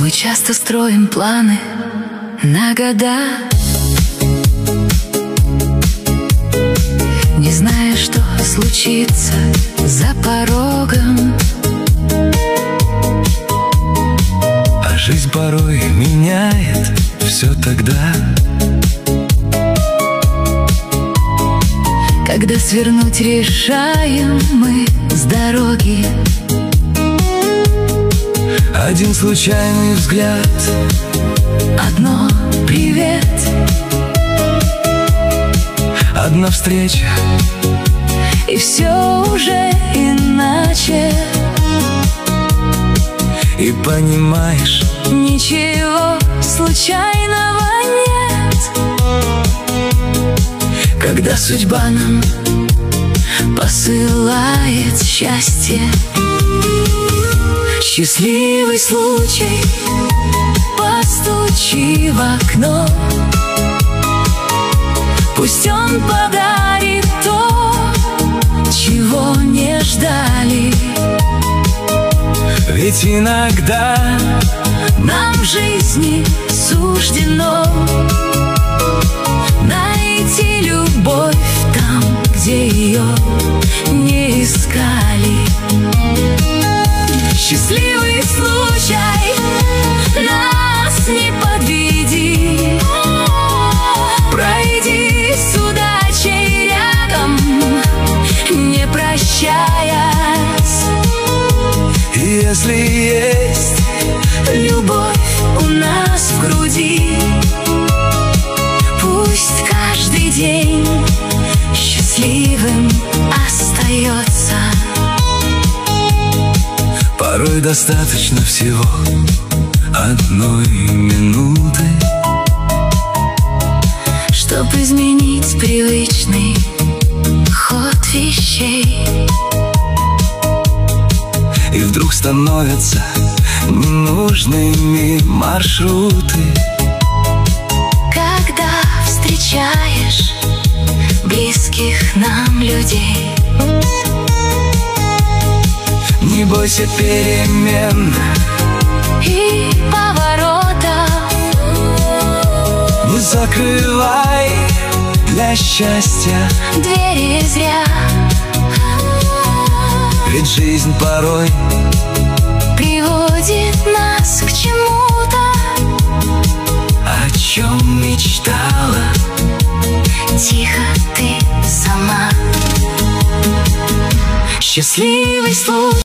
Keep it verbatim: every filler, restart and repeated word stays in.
Мы часто строим планы на года, не зная, что случится за порогом. А жизнь порой меняет все тогда, когда свернуть решаем мы с дороги. один случайный взгляд, одно привет, одна встреча, и все уже иначе. И понимаешь, ничего случайного нет, когда судьба нам посылает счастье. счастливый случай, постучи в окно, пусть он подарит то, чего не ждали. Ведь иногда нам в жизни суждено найти любовь там, где ее не искали. счастливый Случай, нас не подведи, пройди с удачей рядом, не прощаясь. Если есть любовь у нас в груди, пусть каждый день счастливым остается. порой достаточно всего одной минуты, чтоб изменить привычный ход вещей. и вдруг становятся ненужными маршруты. Когда встречаешь близких нам людей, Не бойся перемен и поворота, не закрывай для счастья, двери зря. ведь жизнь порой приводит нас к чему-то, о чем мечтала тихо ты сама. счастливый случай.